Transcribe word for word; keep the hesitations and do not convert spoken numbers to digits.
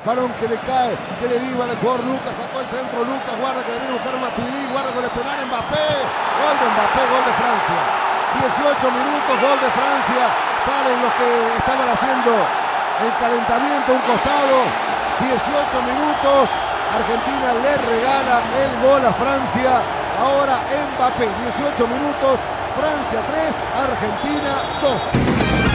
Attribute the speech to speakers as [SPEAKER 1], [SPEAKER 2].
[SPEAKER 1] balón que le cae, que deriva el jugador Lucas, sacó el centro Lucas, guarda que le viene a buscar Matuidi, guarda con el penal Mbappé, gol de Mbappé, gol de Francia. dieciocho minutos, gol de Francia, salen los que estaban haciendo el calentamiento a un costado, dieciocho minutos, Argentina le regala el gol a Francia, ahora Mbappé, dieciocho minutos, Francia tres, Argentina dos.